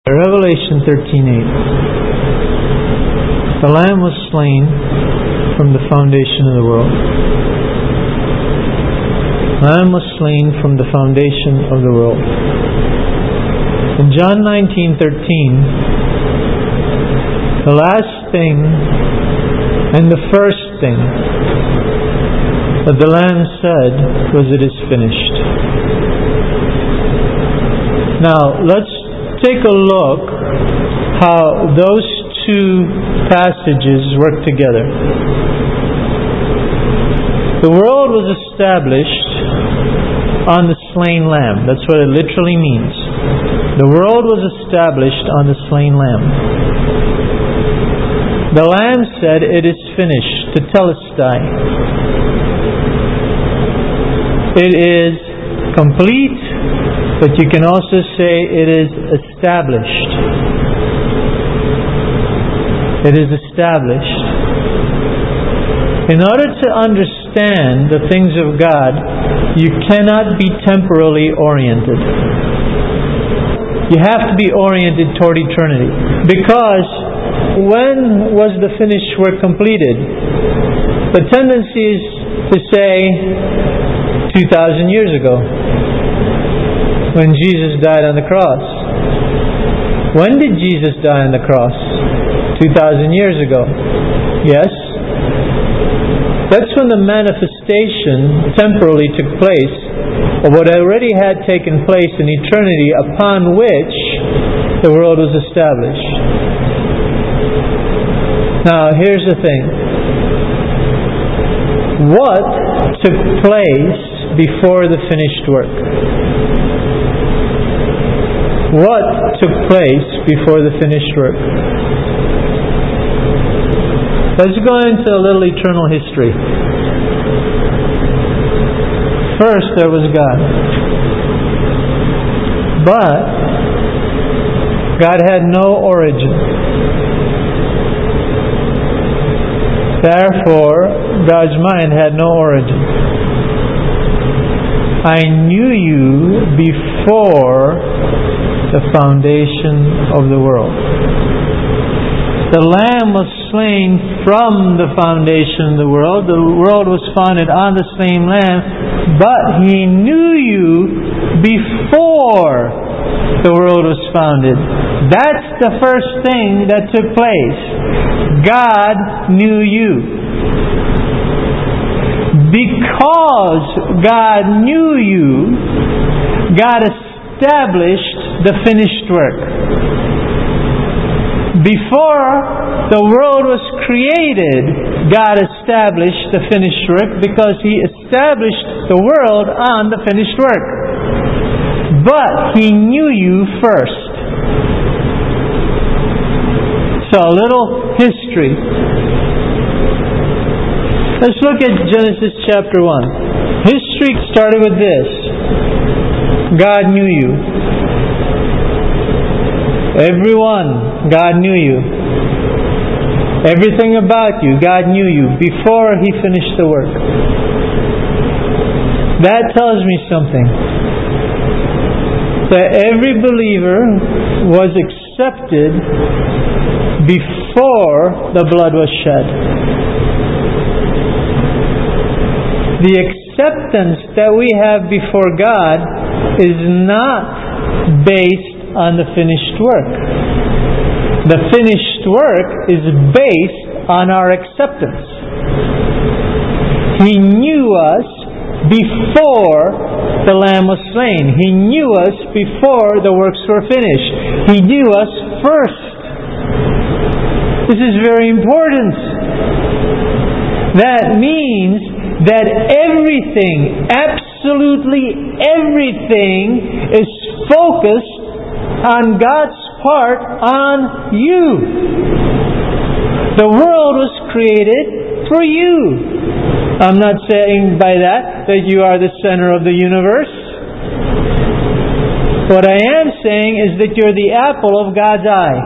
Revelation 13:8. The Lamb was slain from the foundation of the world. The Lamb was slain from the foundation of the world. In John 19:13, the last thing and the first thing that the Lamb said was, "It is finished." Now, let's take a look how those two passages work together. The world was established on the slain lamb. That's what it literally means. The world was established on the slain lamb. The lamb said, "It is finished," tetelestai. It is complete, but you can also say it is established. It is established. In order to understand the things of God, you cannot be temporally oriented. You have to be oriented toward eternity. Because when was the finished work completed? The tendency is to say 2,000 years ago, when Jesus died on the cross. When did Jesus die on the cross? 2,000 years ago. Yes? That's when the manifestation temporally took place of what already had taken place in eternity, upon which the world was established. Now, here's the thing. What took place before the finished work? What took place before the finished work? Let's go into a little eternal history. First, there was God. But God had no origin. Therefore, God's mind had no origin. I knew you before the foundation of the world. The Lamb was slain from the foundation of the world. The world was founded on the same Lamb, but He knew you before the world was founded. That's the first thing that took place. God knew you. Because God knew you, God established the finished work. Before the world was created, God established the finished work because He established the world on the finished work. But He knew you first. So, a little history. Let's look at Genesis chapter 1. History started with this. God knew you. Everyone, God knew you. Everything about you, God knew you before He finished the work. That tells me something. That every believer was accepted before the blood was shed. The acceptance that we have before God is not based on the finished work. The finished work is based on our acceptance. He knew us before the Lamb was slain. He knew us before the works were finished. He knew us first. This is very important. That means that everything, absolutely everything, is focused on God's part on you. The world was created for you. I'm not saying by that you are the center of the universe. What I am saying is that you're the apple of God's eye.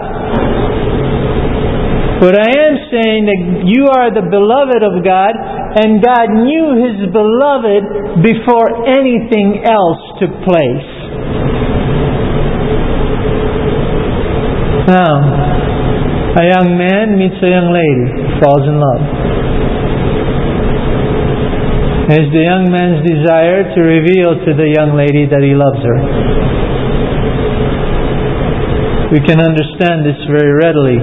What I am saying that you are the beloved of God, and God knew His beloved before anything else took place. Now, a young man meets a young lady, falls in love. It's the young man's desire to reveal to the young lady that he loves her. We can understand this very readily.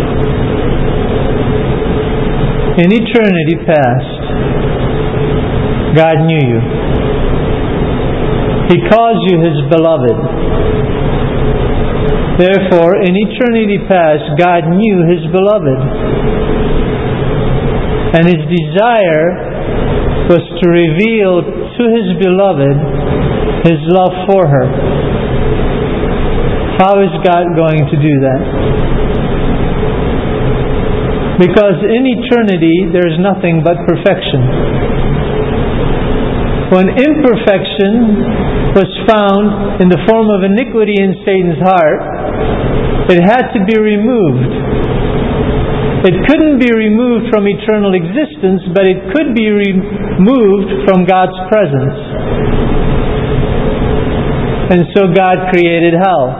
In eternity past, God knew you. He calls you His beloved. Therefore, in eternity past, God knew His beloved. And His desire was to reveal to His beloved His love for her. How is God going to do that? Because in eternity there is nothing but perfection. When imperfection was found in the form of iniquity in Satan's heart, it had to be removed. It couldn't be removed from eternal existence, but it could be removed from God's presence. And so God created hell.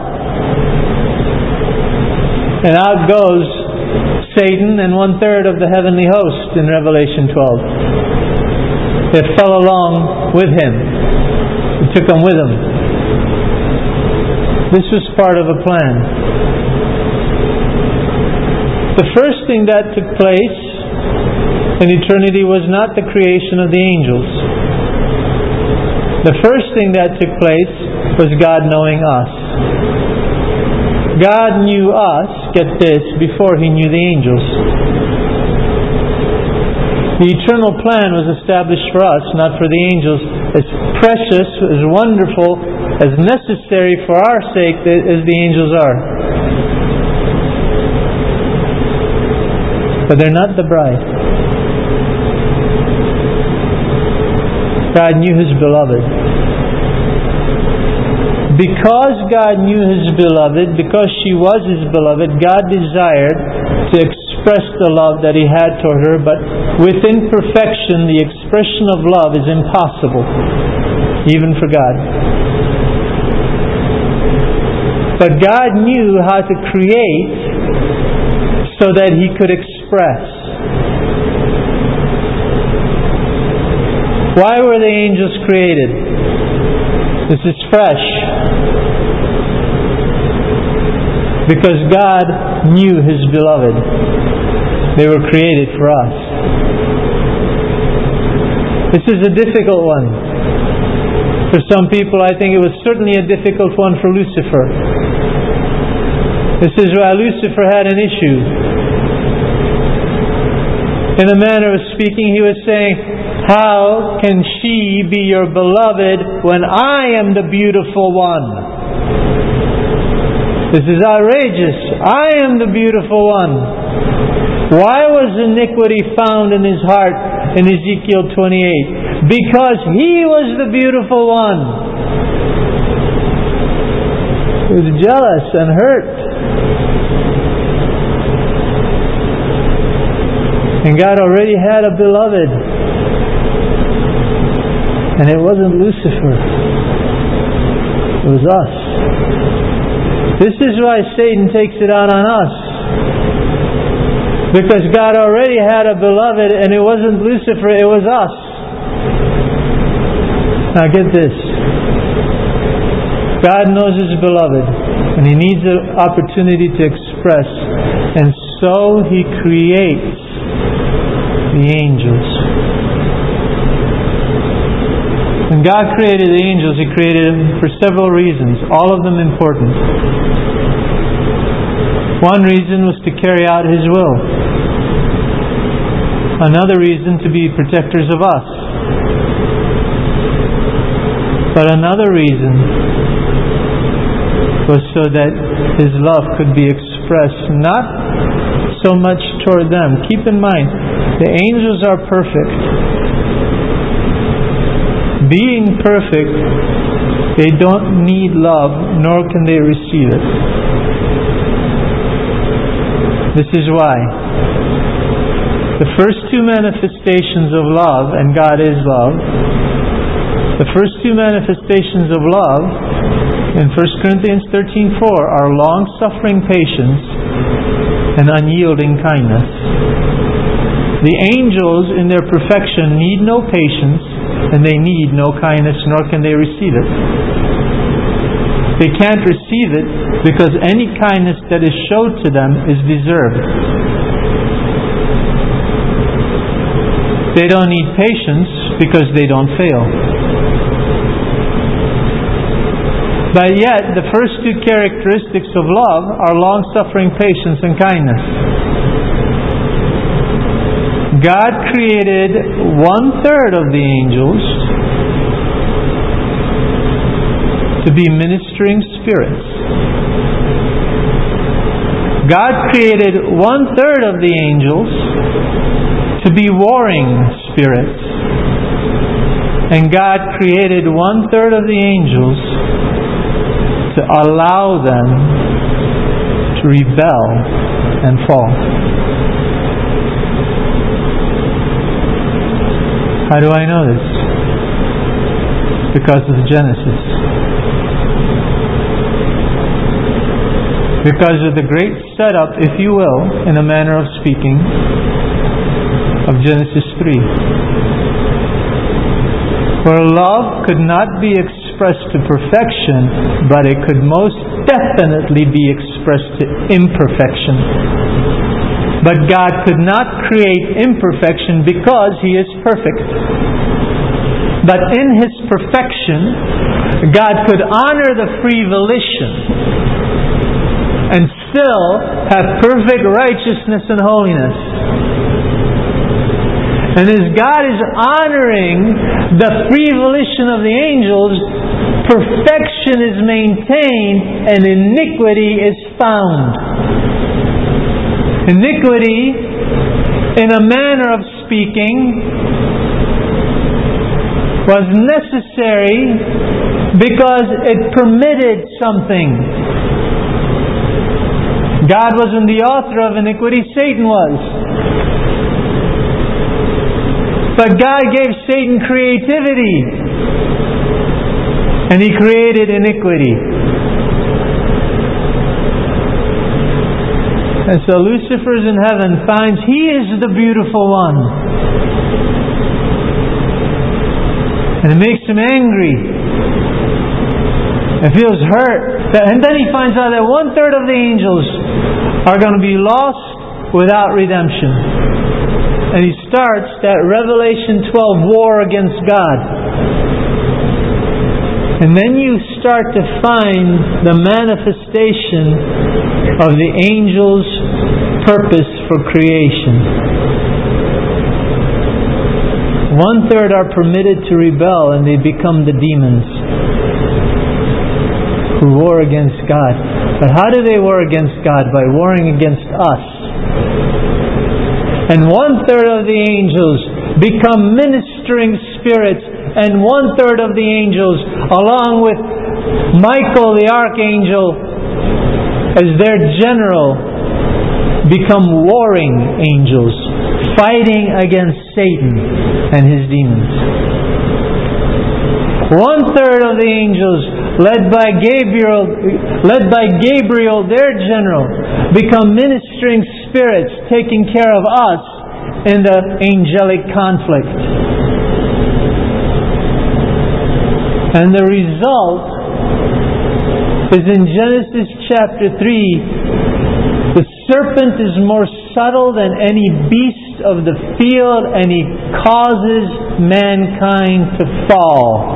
And out goes Satan and 1/3 of the heavenly host in Revelation 12. They fell along with him. He took them with him. This was part of a plan. The first thing that took place in eternity was not the creation of the angels. The first thing that took place was God knowing us. God knew us, get this, before He knew the angels. The eternal plan was established for us, not for the angels. As precious, as wonderful, as necessary for our sake as the angels are. But they're not the bride. God knew His beloved. Because God knew His beloved, because she was His beloved, God desired to express the love that He had toward her, but within perfection, the expression of love is impossible, even for God. But God knew how to create so that He could express. Why were the angels created? This is fresh. Because God knew His beloved. They were created for us. This is a difficult one. For some people, I think it was certainly a difficult one for Lucifer. This is why Lucifer had an issue. In a manner of speaking, he was saying, how can she be your beloved when I am the beautiful one? This is outrageous. I am the beautiful one. Why was iniquity found in his heart in Ezekiel 28? Because he was the beautiful one. He was jealous and hurt. And God already had a beloved. And it wasn't Lucifer. It was us. This is why Satan takes it out on us. Because God already had a beloved, and it wasn't Lucifer, it was us. Now get this. God knows His beloved, and He needs an opportunity to express. And so He creates the angels. When God created the angels, He created them for several reasons, all of them important. One reason was to carry out His will. Another reason to be protectors of us. But another reason was so that His love could be expressed, not so much toward them. Keep in mind, the angels are perfect. Being perfect, they don't need love, nor can they receive it. This is why the first two manifestations of love, and God is love, the first two manifestations of love in 1 Corinthians 13:4 are long-suffering patience and unyielding kindness. The angels in their perfection need no patience, and they need no kindness, nor can they receive it. They can't receive it because any kindness that is showed to them is deserved. They don't need patience because they don't fail. But yet, the first two characteristics of love are long-suffering, patience, and kindness. God created 1/3 of the angels to be ministering spirits. God created 1/3 of the angels to be warring spirits. And God created 1/3 of the angels to allow them to rebel and fall. How do I know this? Because of Genesis. Because of the great setup, if you will, in a manner of speaking, of Genesis 3. Where love could not be expressed to perfection, but it could most definitely be expressed to imperfection. But God could not create imperfection because He is perfect. But in His perfection, God could honor the free volition and still have perfect righteousness and holiness. And as God is honoring the free volition of the angels, perfection is maintained and iniquity is found. Iniquity, in a manner of speaking, was necessary because it permitted something. God wasn't the author of iniquity, Satan was. But God gave Satan creativity, and he created iniquity. And so Lucifer's in heaven finds he is the beautiful one. And it makes him angry. It feels hurt. And then he finds out that 1/3 of the angels are going to be lost without redemption. And he starts that Revelation 12 war against God. And then you start to find the manifestation of the angels' purpose for creation. 1/3 are permitted to rebel, and they become the demons who war against God. But how do they war against God? By warring against us. And 1/3 of the angels become ministering spirits, and 1/3 of the angels, along with Michael the archangel as their general, become warring angels, fighting against Satan and his demons. 1/3 of the angels, led by Gabriel, their general, become ministering spirits, taking care of us in the angelic conflict. And the result is in Genesis chapter 3. The serpent is more subtle than any beast of the field, and he causes mankind to fall.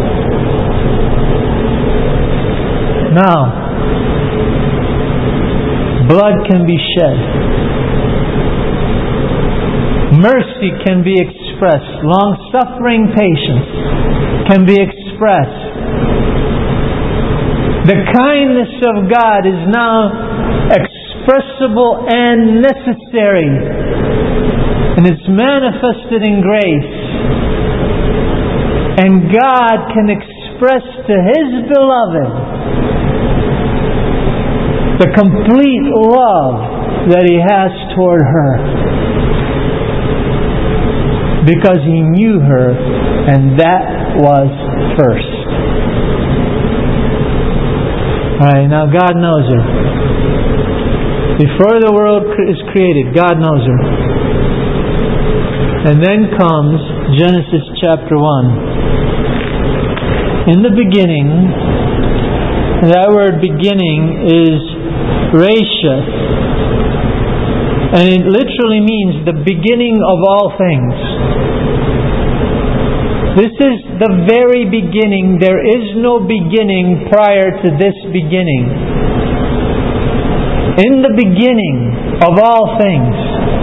Now, blood can be shed. Mercy can be expressed. Long-suffering patience can be expressed. The kindness of God is now expressible and necessary. And it's manifested in grace. And God can express to His beloved the complete love that He has toward her. Because He knew her, and that was first. Alright, now God knows her. Before the world is created, God knows her. And then comes Genesis chapter 1. In the beginning, that word beginning is Resheth. And it literally means the beginning of all things. This is the very beginning. There is no beginning prior to this beginning. In the beginning of all things,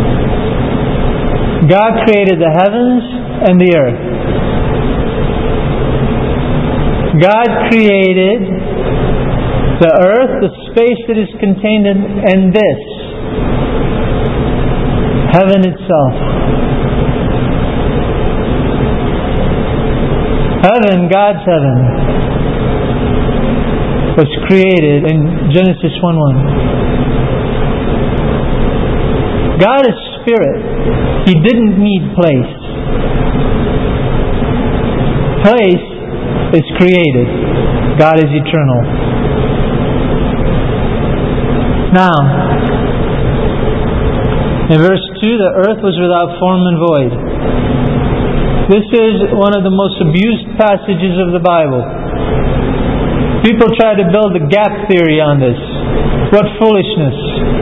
God created the heavens and the earth. God created the earth, the space that is contained in, and this, heaven itself. Heaven, God's heaven, was created in Genesis 1:1. God is spirit. He didn't need place. Place is created. God is eternal. Now, in verse 2, the earth was without form and void. This is one of the most abused passages of the Bible. People try to build a gap theory on this. What foolishness.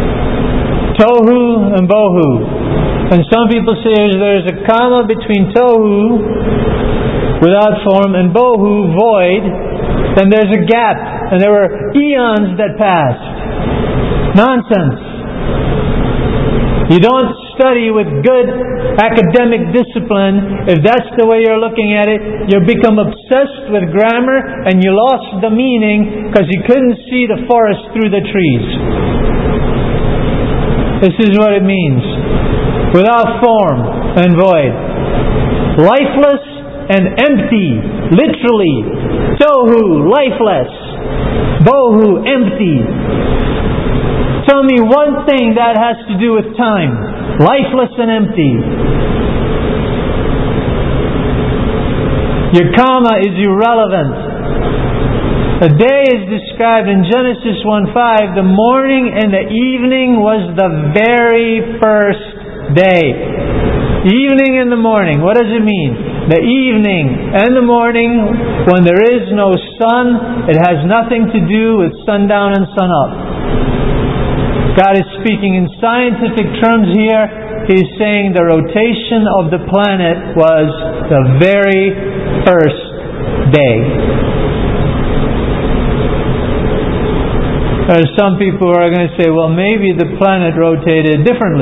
Tohu and bohu. And some people say there's a comma between tohu, without form, and bohu, void. Then there's a gap. And there were eons that passed. Nonsense. You don't study with good academic discipline. If that's the way you're looking at it, you become obsessed with grammar and you lost the meaning because you couldn't see the forest through the trees. This is what it means. Without form and void. Lifeless and empty. Literally. Tohu, lifeless. Bohu, empty. Tell me one thing that has to do with time. Lifeless and empty. Your comma is irrelevant. A day is described in Genesis 1:5. The morning and the evening was the very first day. Evening and the morning. What does it mean? The evening and the morning, when there is no sun, it has nothing to do with sundown and sunup. God is speaking in scientific terms here. He's saying the rotation of the planet was the very first day. There are some people who are going to say, well, maybe the planet rotated differently.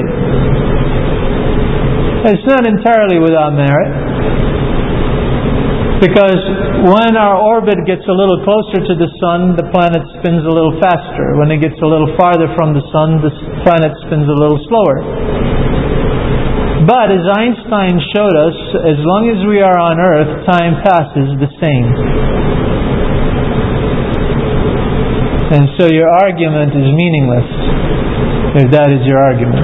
It's not entirely without merit. Because when our orbit gets a little closer to the sun, the planet spins a little faster. When it gets a little farther from the sun, the planet spins a little slower. But as Einstein showed us, as long as we are on Earth, time passes the same. And so your argument is meaningless, if that is your argument.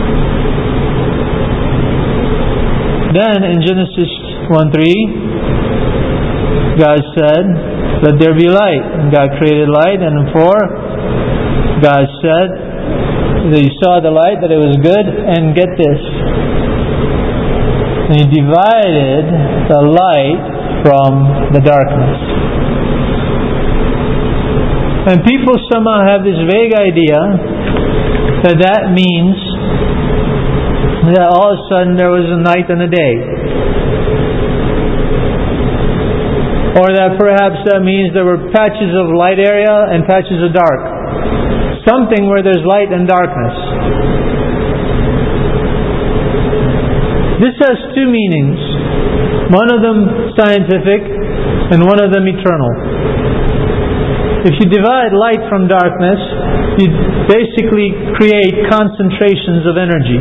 Then in Genesis 1:3, God said, let there be light. And God created light. And in 4, God said that He saw the light, that it was good. And get this. And He divided the light from the darkness. And people somehow have this vague idea that that means that all of a sudden there was a night and a day. Or that perhaps that means there were patches of light area and patches of dark. Something where there's light and darkness. This has two meanings. One of them scientific and one of them eternal. If you divide light from darkness, you basically create concentrations of energy.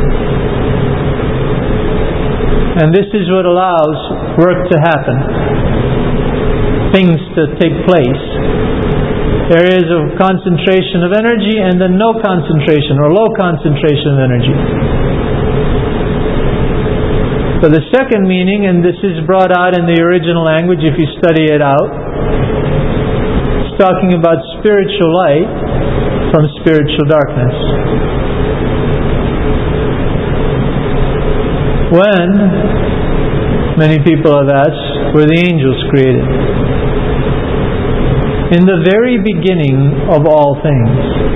And this is what allows work to happen. Things to take place. Areas of concentration of energy and then no concentration or low concentration of energy. So the second meaning, and this is brought out in the original language if you study it out, It's talking about spiritual light from spiritual darkness. When, many people have asked, were the angels created? In the very beginning of all things.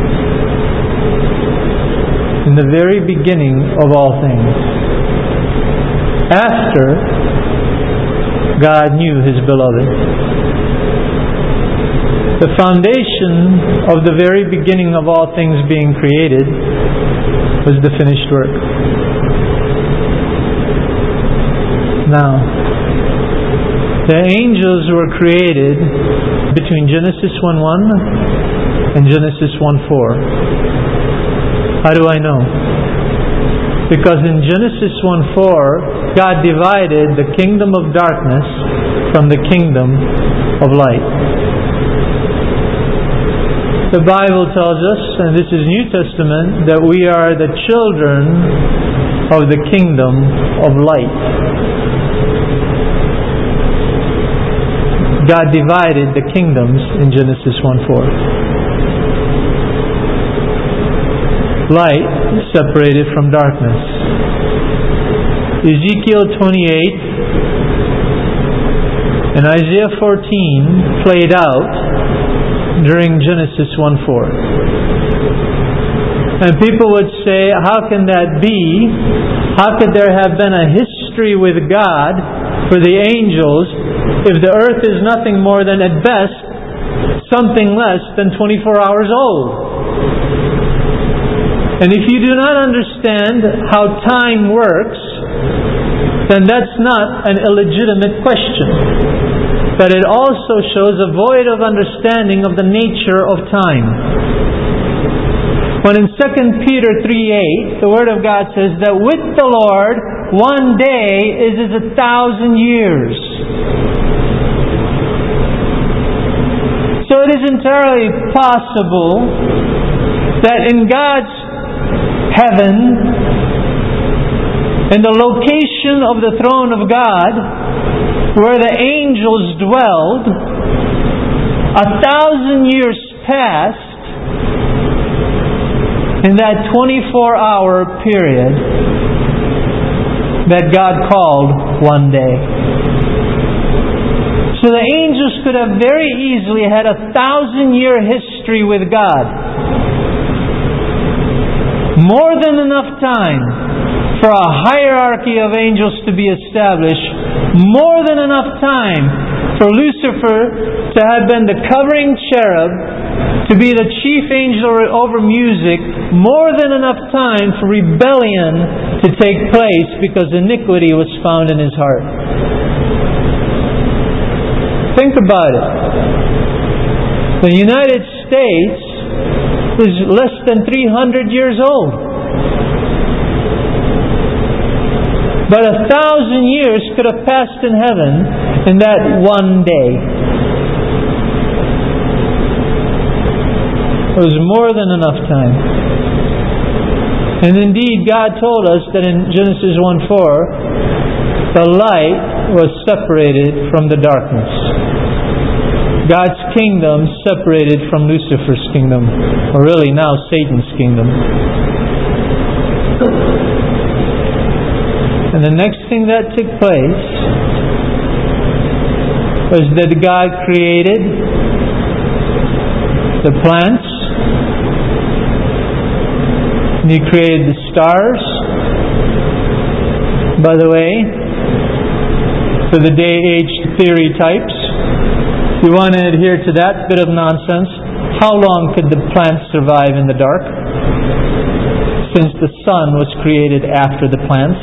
In the very beginning of all things. After God knew His beloved. The foundation of the very beginning of all things being created was the finished work. Now, the angels were created between Genesis 1:1 and Genesis 1:4. How do I know? Because in Genesis 1:4, God divided the kingdom of darkness from the kingdom of light. The Bible tells us, and this is New Testament, that we are the children of the kingdom of light. God divided the kingdoms in Genesis 1:4. Light is separated from darkness. Ezekiel 28 and Isaiah 14 played out during Genesis 1:4. And people would say, how can that be? How could there have been a history with God for the angels if the earth is nothing more than, at best, something less than 24 hours old? And if you do not understand how time works, then that's not an illegitimate question. But it also shows a void of understanding of the nature of time. When in 2 Peter 3:8, the Word of God says that with the Lord, one day is as 1,000 years. So it is entirely possible that in God's heaven, in the location of the throne of God, where the angels dwelled, 1,000 years passed in that 24-hour period that God called one day. So the angels could have very easily had 1,000-year history with God. More than enough time for a hierarchy of angels to be established. More than enough time for Lucifer to have been the covering cherub, to be the chief angel over music. More than enough time for rebellion to take place because iniquity was found in his heart. Think about it. The United States is less than 300 years old. But 1,000 years could have passed in heaven in that one day. It was more than enough time. And indeed, God told us that in Genesis 1:4, the light was separated from the darkness. God's kingdom separated from Lucifer's kingdom, or really now Satan's kingdom. And the next thing that took place was that God created the plants, and He created the stars. By the way, for the day-age theory types, if you want to adhere to that bit of nonsense, how long could the plants survive in the dark? Since the sun was created after the plants.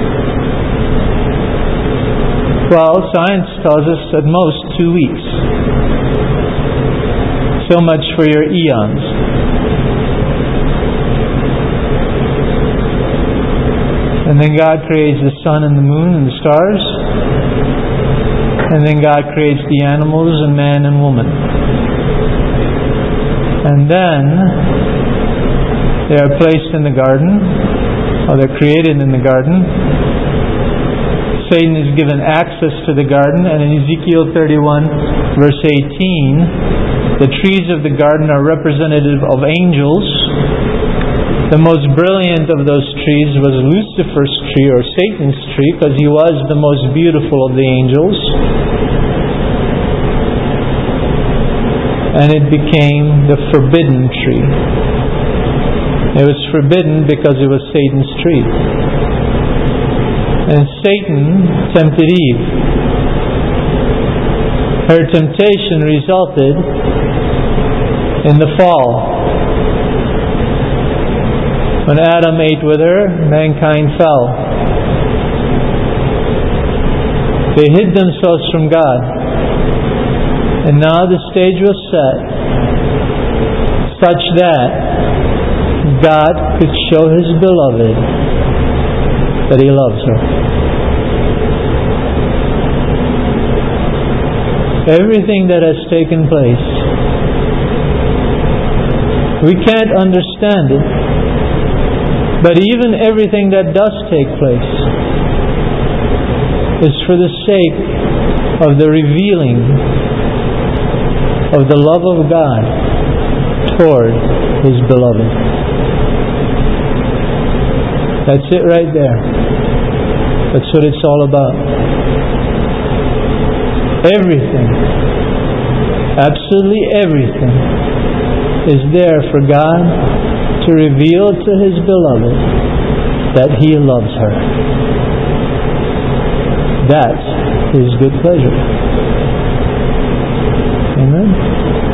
Well, science tells us at most 2 weeks. So much for your eons. And then God creates the sun and the moon and the stars. And then God creates the animals and man and woman. And then they are placed in the garden, or they're created in the garden. Satan is given access to the garden, and in Ezekiel 31, verse 18, The trees of the garden are representative of angels. The most brilliant of those trees was Lucifer's tree, or Satan's tree, because he was the most beautiful of the angels. And it became the forbidden tree. It was forbidden because it was Satan's tree. And Satan tempted Eve. Her temptation resulted in the fall. When Adam ate with her, mankind fell. They hid themselves from God. And now the stage was set such that God could show His beloved that He loves her. Everything that has taken place, we can't understand it, but even everything that does take place is for the sake of the revealing of the love of God toward His beloved. That's it right there. That's what it's all about. Everything, absolutely everything, is there for God to reveal to His beloved that He loves her. That's His good pleasure. Amen.